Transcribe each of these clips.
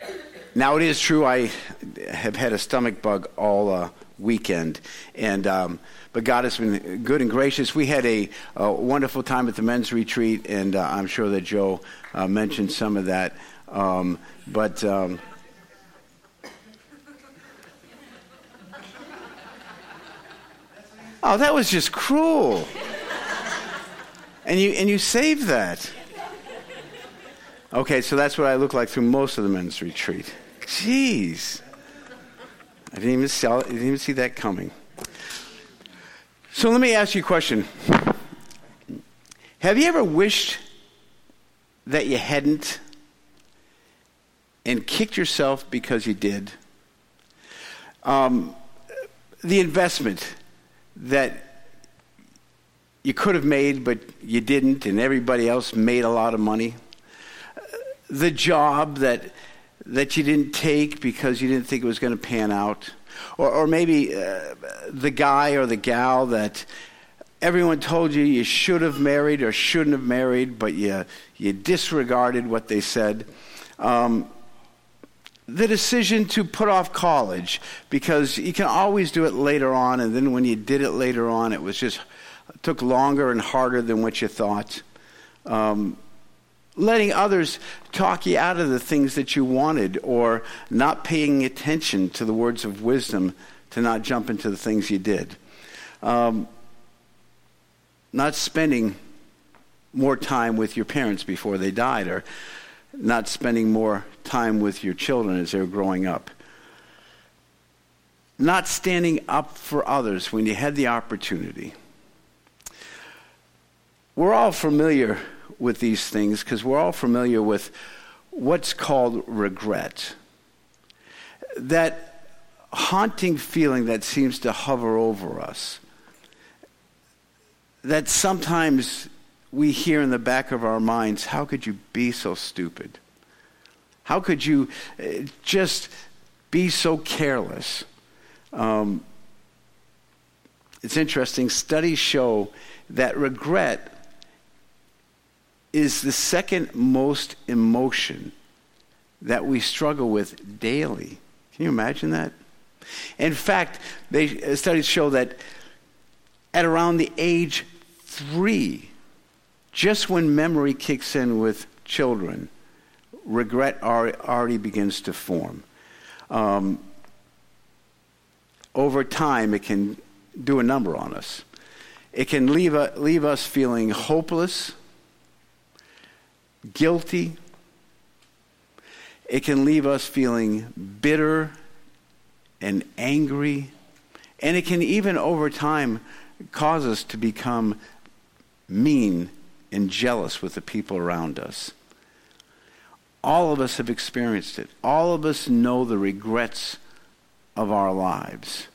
Now, it is true I have had a stomach bug all weekend, but God has been good and gracious. We had a wonderful time at the men's retreat, and I'm sure that Joe mentioned some of that. Oh, that was just cruel. And you saved that. Okay, so that's what I look like through most of the men's retreat. Jeez. I didn't even see that coming. So let me ask you a question. Have you ever wished that you hadn't and kicked yourself because you did? The investment that you could have made but you didn't, and everybody else made a lot of money. The job that you didn't take because you didn't think it was going to pan out. Or maybe the guy or the gal that everyone told you should have married or shouldn't have married, but you disregarded what they said. The decision to put off college because you can always do it later on, and then when you did it later on, it took longer and harder than what you thought. Letting others talk you out of the things that you wanted, or not paying attention to the words of wisdom to not jump into the things you did. Not spending more time with your parents before they died, or not spending more time with your children as they were growing up. Not standing up for others when you had the opportunity. We're all familiar with these things because we're all familiar with what's called regret. That haunting feeling that seems to hover over us. That sometimes we hear in the back of our minds, how could you be so stupid? How could you just be so careless? It's interesting. Studies show that regret is the second most emotion that we struggle with daily. Can you imagine that? In fact, studies show that at around the age 3, just when memory kicks in with children, regret already begins to form. Over time, it can do a number on us. It can leave us feeling hopeless, guilty. It can leave us feeling bitter and angry. And it can even over time cause us to become mean and jealous with the people around us. All of us have experienced it. All of us know the regrets of our lives.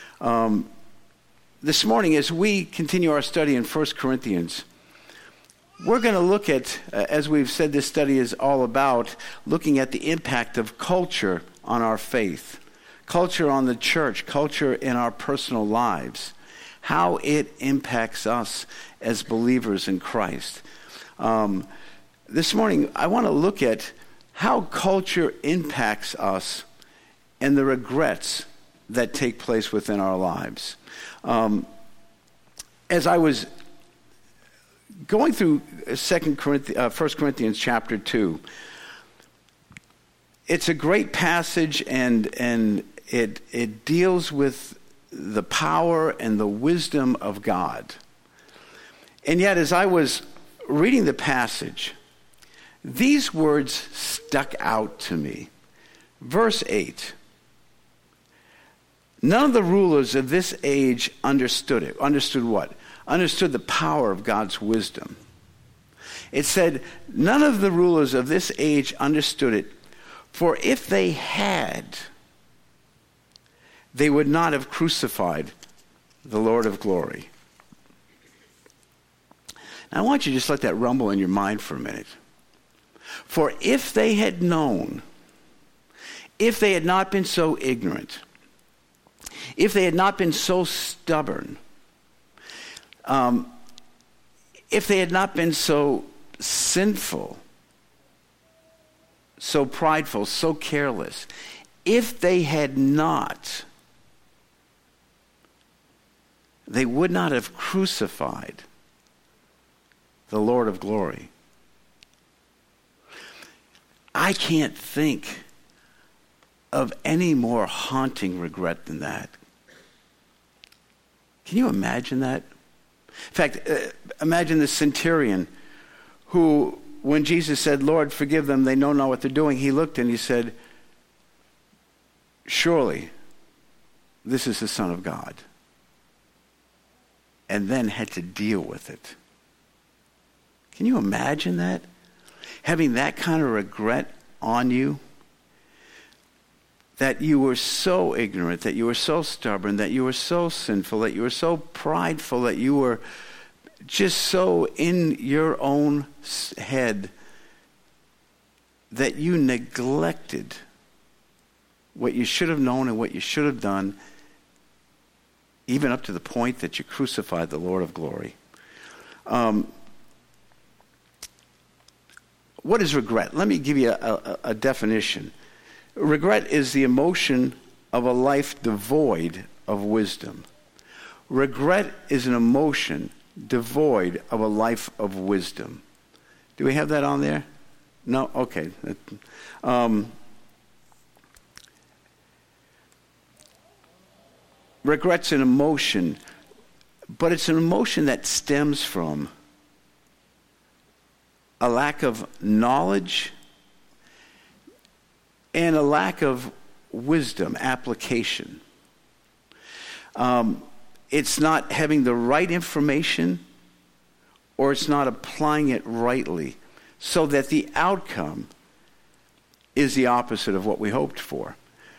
This morning, as we continue our study in 1 Corinthians, we're going to look at, as we've said this study is all about, looking at the impact of culture on our faith, culture on the church, culture in our personal lives, how it impacts us as believers in Christ. This morning, I want to look at how culture impacts us and the regrets that take place within our lives. As I was going through 1 Corinthians chapter 2, it's a great passage, and it deals with the power and the wisdom of God. And yet, as I was reading the passage, these words stuck out to me. Verse 8. None of the rulers of this age understood it. Understood what? Understood the power of God's wisdom. It said, none of the rulers of this age understood it, for if they had, they would not have crucified the Lord of glory. Now, I want you to just let that rumble in your mind for a minute. For if they had known, if they had not been so ignorant, if they had not been so stubborn, if they had not been so sinful, so prideful, so careless. If they had not, they would not have crucified the Lord of glory. I can't think of any more haunting regret than that. Can you imagine that? In fact, imagine the centurion who, when Jesus said, Lord, forgive them, they know not what they're doing, he looked and he said, surely this is the Son of God. And then had to deal with it. Can you imagine that? Having that kind of regret on you? That you were so ignorant, that you were so stubborn, that you were so sinful, that you were so prideful, that you were just so in your own head that you neglected what you should have known and what you should have done, even up to the point that you crucified the Lord of glory. What is regret? Let me give you a definition. Regret is the emotion of a life devoid of wisdom. Regret is an emotion devoid of a life of wisdom. Do we have that on there? No? Okay. Regret's an emotion, but it's an emotion that stems from a lack of knowledge and a lack of wisdom, application. It's not having the right information, or it's not applying it rightly, so that the outcome is the opposite of what we hoped for.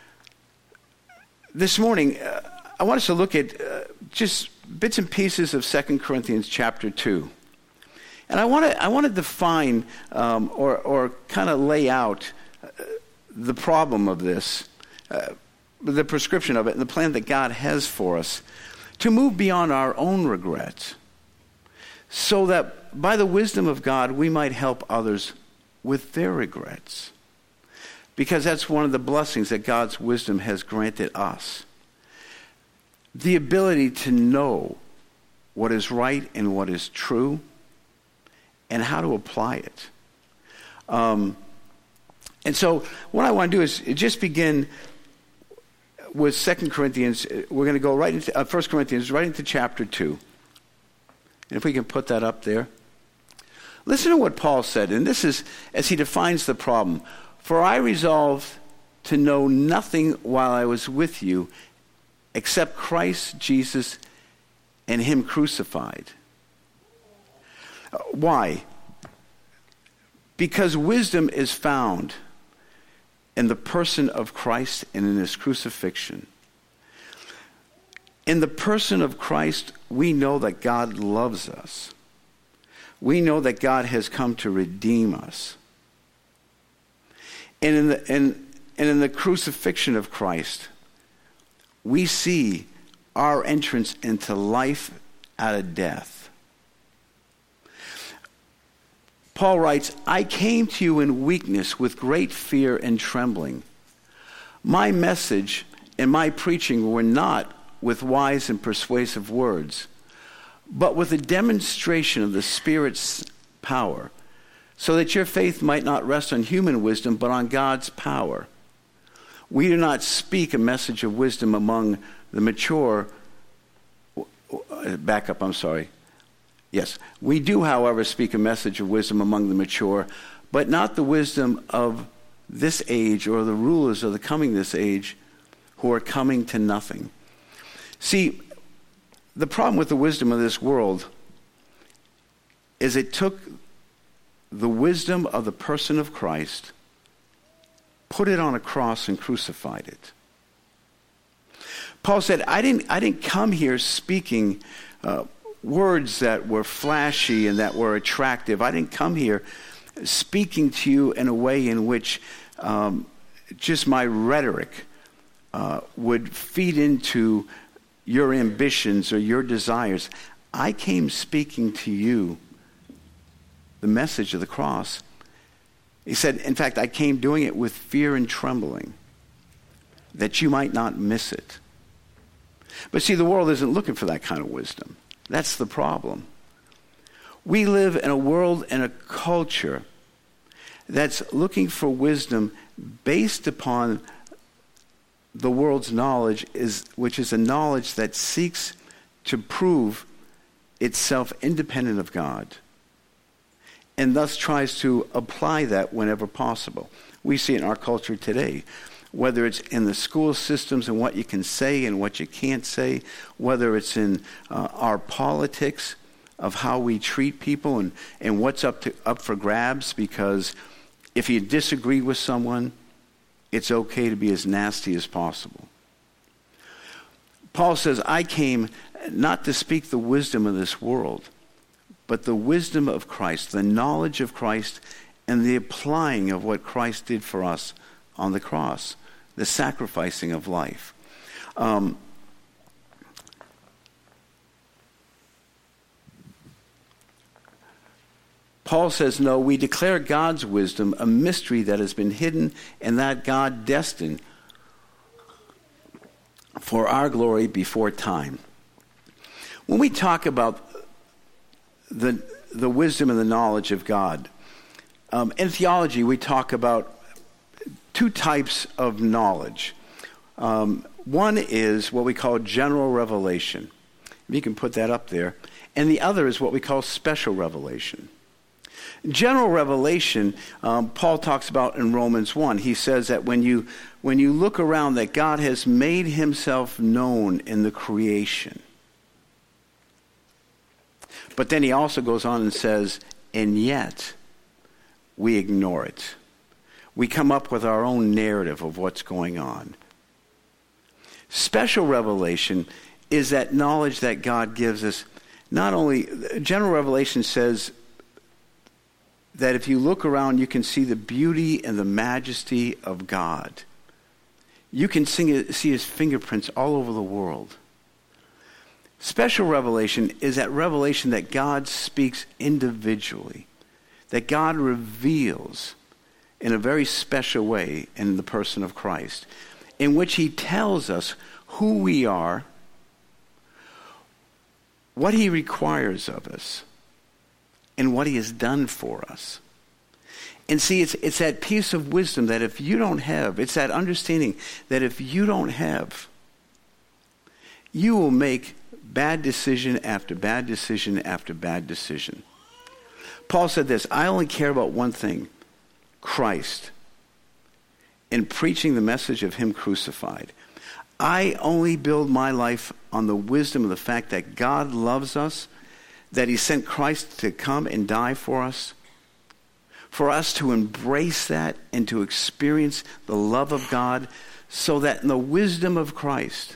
This morning, I want us to look at just bits and pieces of 2 Corinthians chapter 2. And I want to define or kind of lay out the problem of this, the prescription of it, and the plan that God has for us to move beyond our own regrets, so that by the wisdom of God we might help others with their regrets. Because that's one of the blessings that God's wisdom has granted us. The ability to know what is right and what is true and how to apply it. And so what I want to do is just begin with 2 Corinthians. We're going to go right into 1 Corinthians, right into chapter 2. And if we can put that up there. Listen to what Paul said, and this is as he defines the problem. For I resolved to know nothing while I was with you except Christ Jesus and him crucified. Why? Because wisdom is found in the person of Christ and in his crucifixion. In the person of Christ, we know that God loves us. We know that God has come to redeem us. And in the crucifixion of Christ, we see our entrance into life out of death. Paul writes, I came to you in weakness with great fear and trembling. My message and my preaching were not with wise and persuasive words, but with a demonstration of the Spirit's power, so that your faith might not rest on human wisdom, but on God's power. We do not speak a message of wisdom among the mature. Back up, I'm sorry. Yes. We do, however, speak a message of wisdom among the mature, but not the wisdom of this age or the rulers of the coming this age who are coming to nothing. See, the problem with the wisdom of this world is it took the wisdom of the person of Christ, put it on a cross and crucified it. Paul said, I didn't come here speaking words that were flashy and that were attractive. I didn't come here speaking to you in a way in which just my rhetoric would feed into your ambitions or your desires. I came speaking to you the message of the cross He said, in fact, I came doing it with fear and trembling, that you might not miss it. But see, the world isn't looking for that kind of wisdom. That's the problem. We live in a world and a culture that's looking for wisdom based upon the world's knowledge, which is a knowledge that seeks to prove itself independent of God, and thus tries to apply that whenever possible. We see it in our culture today, whether it's in the school systems and what you can say and what you can't say, whether it's in our politics of how we treat people and what's up for grabs, because if you disagree with someone, it's okay to be as nasty as possible. Paul says, I came not to speak the wisdom of this world, but the wisdom of Christ, the knowledge of Christ, and the applying of what Christ did for us on the cross, the sacrificing of life. Paul says, no, we declare God's wisdom, a mystery that has been hidden and that God destined for our glory before time. When we talk about the wisdom and the knowledge of God, in theology we talk about two types of knowledge. One is what we call general revelation. You can put that up there. And the other is what we call special revelation. General revelation, Paul talks about in Romans 1. He says that when you look around, that God has made himself known in the creation. But then he also goes on and says, and yet we ignore it. We come up with our own narrative of what's going on. Special revelation is that knowledge that God gives us. Not only, general revelation says that if you look around, you can see the beauty and the majesty of God. You can see his fingerprints all over the world. Special revelation is that revelation that God speaks individually, that God reveals in a very special way in the person of Christ, in which he tells us who we are, what he requires of us, and what he has done for us. And see, it's that piece of wisdom that if you don't have, it's that understanding that if you don't have, you will make bad decision after bad decision after bad decision. Paul said this, I only care about one thing, Christ, and preaching the message of him crucified. I only build my life on the wisdom of the fact that God loves us, that he sent Christ to come and die for us to embrace that and to experience the love of God, so that in the wisdom of Christ,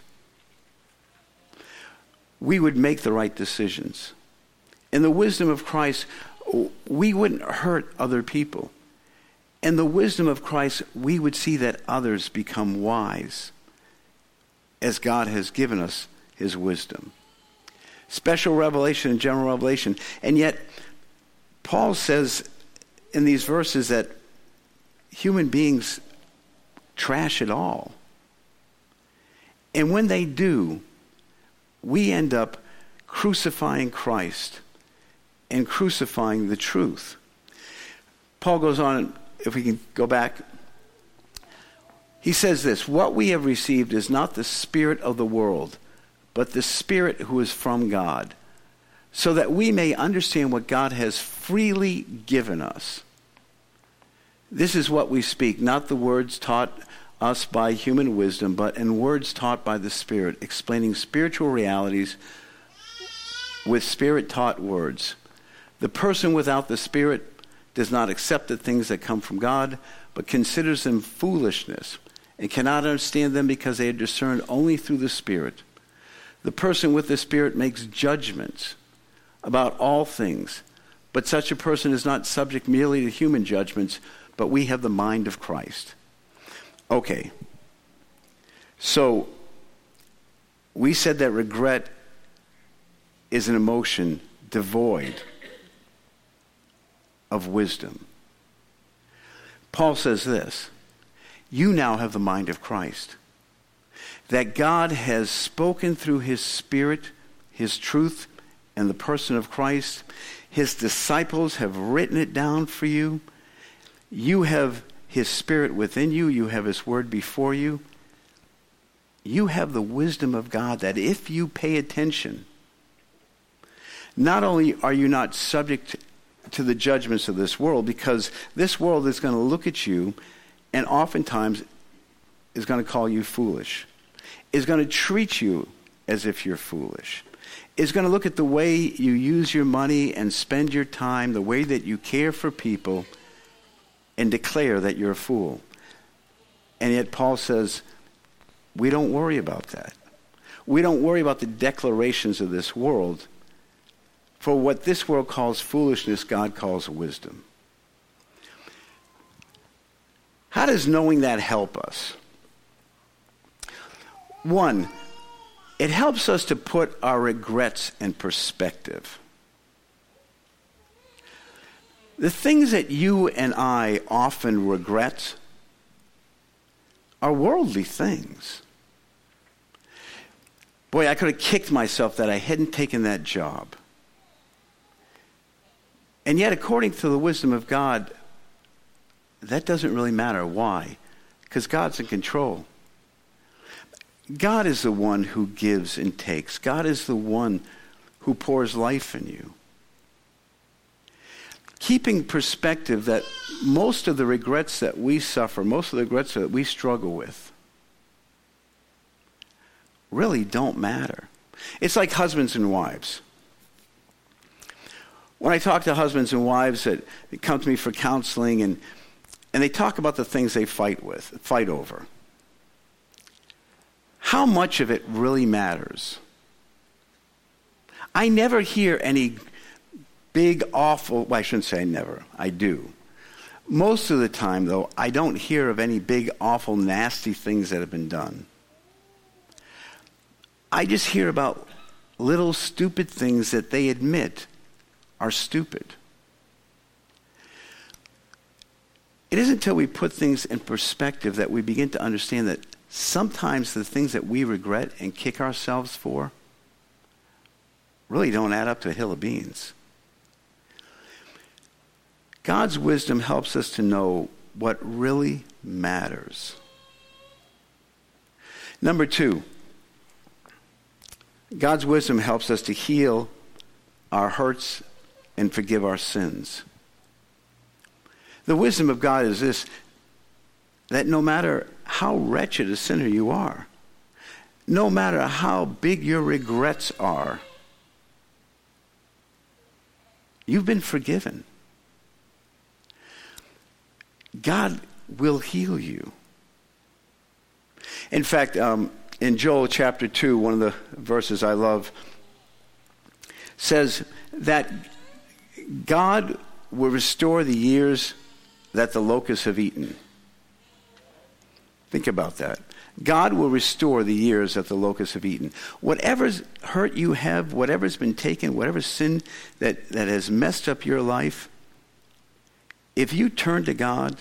we would make the right decisions. In the wisdom of Christ, we wouldn't hurt other people. In the wisdom of Christ, we would see that others become wise as God has given us his wisdom. Special revelation and general revelation. And yet, Paul says in these verses that human beings trash it all. And when they do, we end up crucifying Christ and crucifying the truth. Paul goes on, if we can go back, he says this, what we have received is not the spirit of the world, but the Spirit who is from God, so that we may understand what God has freely given us. This is what we speak, not the words taught us by human wisdom, but in words taught by the Spirit, explaining spiritual realities with Spirit-taught words. The person without the Spirit does not accept the things that come from God, but considers them foolishness, and cannot understand them because they are discerned only through the Spirit. The person with the Spirit makes judgments about all things, but such a person is not subject merely to human judgments, but we have the mind of Christ. Okay, so we said that regret is an emotion devoid of wisdom. Paul says this, you now have the mind of Christ, that God has spoken through his Spirit, his truth, and the person of Christ. His disciples have written it down for you. You have his Spirit within you. You have his word before you. You have the wisdom of God that if you pay attention, not only are you not subject to the judgments of this world, because this world is going to look at you and oftentimes is going to call you foolish, is going to treat you as if you're foolish, is going to look at the way you use your money and spend your time, the way that you care for people, and declare that you're a fool. And yet Paul says, we don't worry about that. We don't worry about the declarations of this world. For what this world calls foolishness, God calls wisdom. How does knowing that help us? One, it helps us to put our regrets in perspective. The things that you and I often regret are worldly things. Boy, I could have kicked myself that I hadn't taken that job. And yet, according to the wisdom of God, that doesn't really matter. Why? Because God's in control. God is the one who gives and takes. God is the one who pours life in you. Keeping perspective that most of the regrets that we suffer, most of the regrets that we struggle with, really don't matter. It's like husbands and wives. When I talk to husbands and wives that come to me for counseling and they talk about the things they fight over, how much of it really matters? I never hear any big, awful, well, I shouldn't say never, I do. Most of the time, though, I don't hear of any big, awful, nasty things that have been done. I just hear about little stupid things that they admit are stupid. It isn't until we put things in perspective that we begin to understand that sometimes the things that we regret and kick ourselves for really don't add up to a hill of beans. God's wisdom helps us to know what really matters. Number two, God's wisdom helps us to heal our hurts and forgive our sins. The wisdom of God is this, that no matter how wretched a sinner you are, no matter how big your regrets are, you've been forgiven. God will heal you. In fact, in Joel chapter 2, one of the verses I love, says that God will restore the years that the locusts have eaten. Think about that. God will restore the years that the locusts have eaten. Whatever's hurt you have, whatever's been taken, whatever sin that has messed up your life, if you turn to God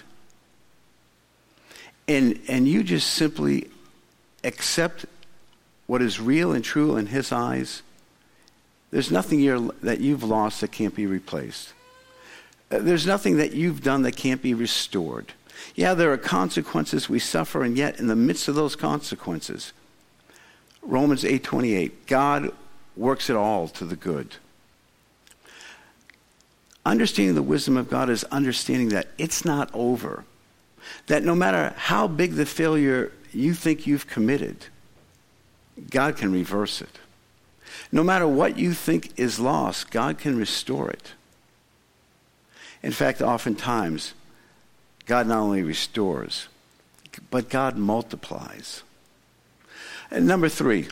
and you just simply accept what is real and true in his eyes, there's nothing that you've lost that can't be replaced. There's nothing that you've done that can't be restored. Yeah, there are consequences we suffer, and yet in the midst of those consequences, Romans 8:28, God works it all to the good. Understanding the wisdom of God is understanding that it's not over. That no matter how big the failure you think you've committed, God can reverse it. No matter what you think is lost, God can restore it. In fact, oftentimes, God not only restores, but God multiplies. And number three,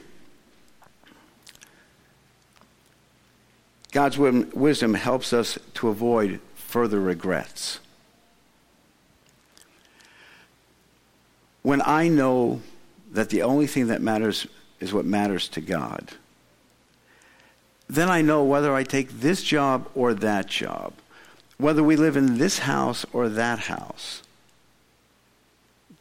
God's wisdom helps us to avoid further regrets. When I know that the only thing that matters is what matters to God, then I know whether I take this job or that job, whether we live in this house or that house,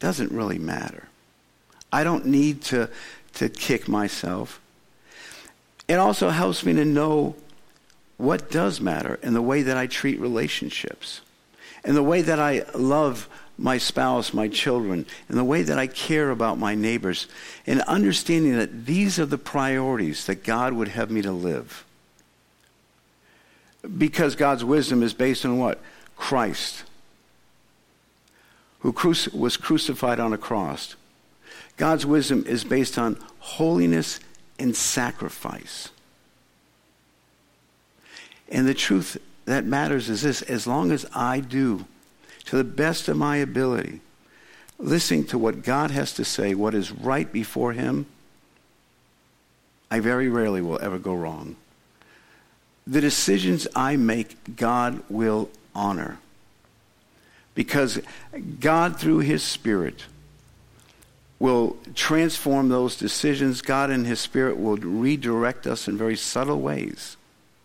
doesn't really matter. I don't need to kick myself. It also helps me to know what does matter in the way that I treat relationships, in the way that I love my spouse, my children, in the way that I care about my neighbors, and understanding that these are the priorities that God would have me to live. Because God's wisdom is based on what? Christ, who was crucified on a cross. God's wisdom is based on holiness and sacrifice. And the truth that matters is this: as long as I do, to the best of my ability, listening to what God has to say, what is right before him, I very rarely will ever go wrong. The decisions I make, God will honor. Because God, through his Spirit, will transform those decisions. God in his Spirit will redirect us in very subtle ways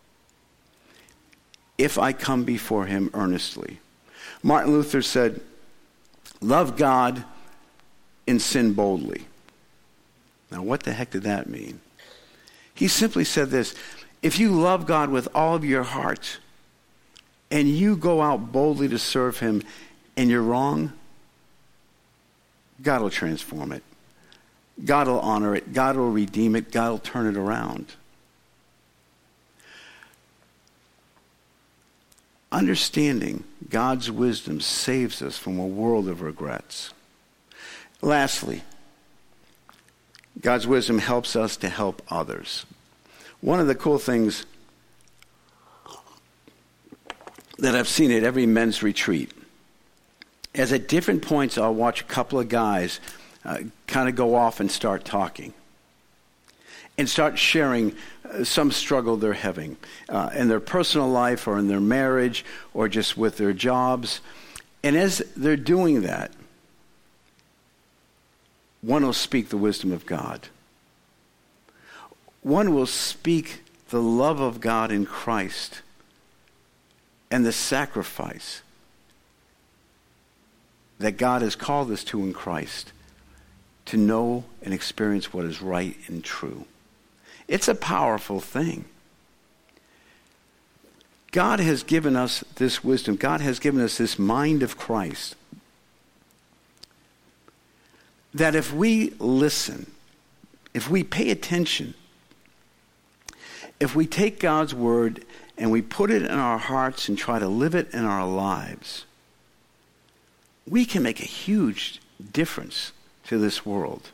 if I come before him earnestly. Martin Luther said, "Love God and sin boldly." Now, what the heck did that mean? He simply said this: if you love God with all of your heart and you go out boldly to serve him and you're wrong, God will transform it. God will honor it. God will redeem it. God will turn it around. Understanding God's wisdom saves us from a world of regrets. Lastly, God's wisdom helps us to help others. One of the cool things that I've seen at every men's retreat is at different points I'll watch a couple of guys kind of go off and start talking and start sharing some struggle they're having in their personal life or in their marriage or just with their jobs. And as they're doing that, one will speak the wisdom of God. One will speak the love of God in Christ and the sacrifice that God has called us to in Christ to know and experience what is right and true. It's a powerful thing. God has given us this wisdom. God has given us this mind of Christ. That if we listen, if we pay attention, if we take God's word and we put it in our hearts and try to live it in our lives, we can make a huge difference to this world.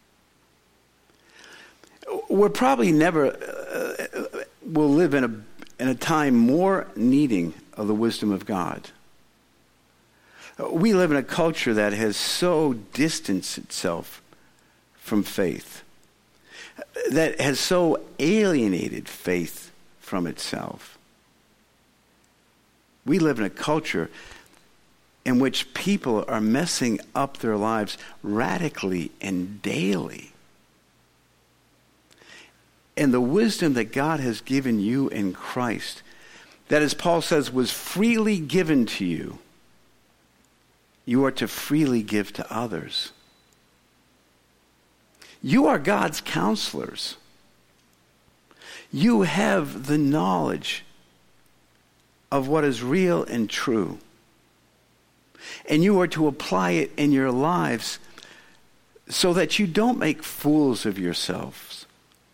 We're probably never will live in a time more needing of the wisdom of God. We live in a culture that has so distanced itself from faith, that has so alienated faith from itself. We live in a culture in which people are messing up their lives radically and daily. And the wisdom that God has given you in Christ, that, as Paul says, was freely given to you, you are to freely give to others. You are God's counselors. You have the knowledge of what is real and true. And you are to apply it in your lives so that you don't make fools of yourselves.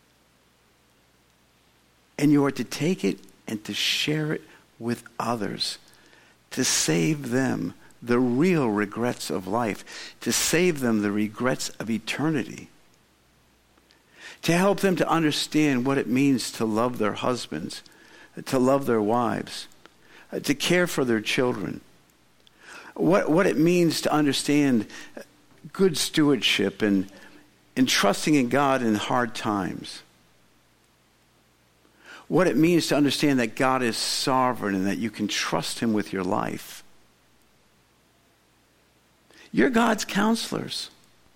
And you are to take it and to share it with others, to save them the real regrets of life, to save them the regrets of eternity, to help them to understand what it means to love their husbands, to love their wives, to care for their children, what it means to understand good stewardship and trusting in God in hard times. What it means to understand that God is sovereign and that you can trust him with your life. You're God's counselors.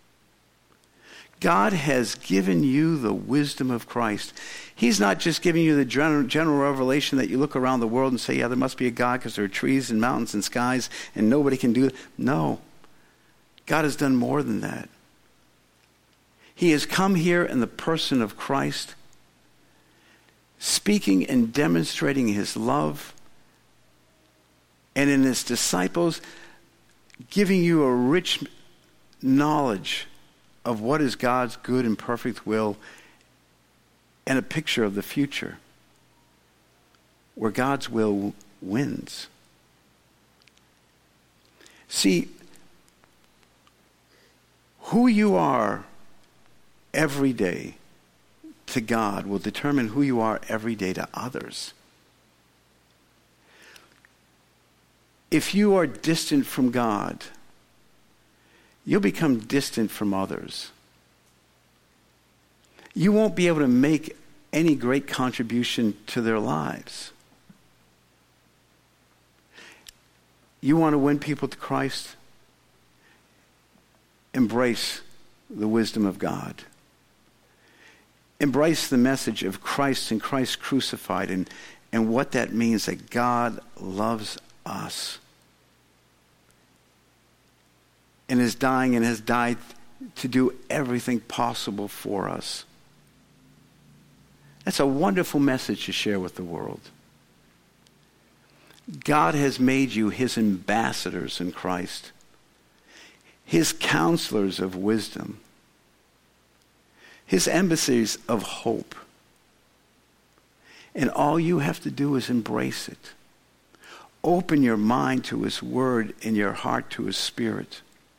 God has given you the wisdom of Christ. He's not just giving you the general revelation that you look around the world and say, yeah, there must be a God because there are trees and mountains and skies and nobody can do it. No. God has done more than that. He has come here in the person of Christ, speaking and demonstrating his love, and in his disciples, giving you a rich knowledge of what is God's good and perfect will, and a picture of the future where God's will wins. See, who you are every day to God will determine who you are every day to others. If you are distant from God, you'll become distant from others. You won't be able to make any great contribution to their lives. You want to win people to Christ? Embrace the wisdom of God. Embrace the message of Christ and Christ crucified, and what that means, that God loves us and is dying and has died to do everything possible for us. That's a wonderful message to share with the world. God has made you his ambassadors in Christ, his counselors of wisdom, his embassies of hope. And all you have to do is embrace it. Open your mind to his word and your heart to his spirit.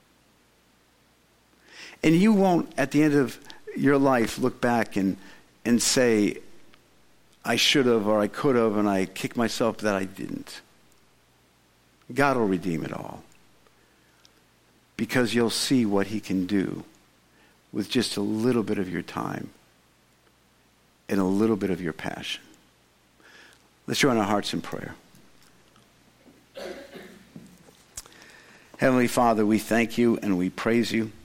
And you won't, at the end of your life, look back and say, I should have or I could have, and I kick myself that I didn't. God will redeem it all. Because you'll see what he can do with just a little bit of your time and a little bit of your passion. Let's join our hearts in prayer. Heavenly Father, we thank you and we praise you.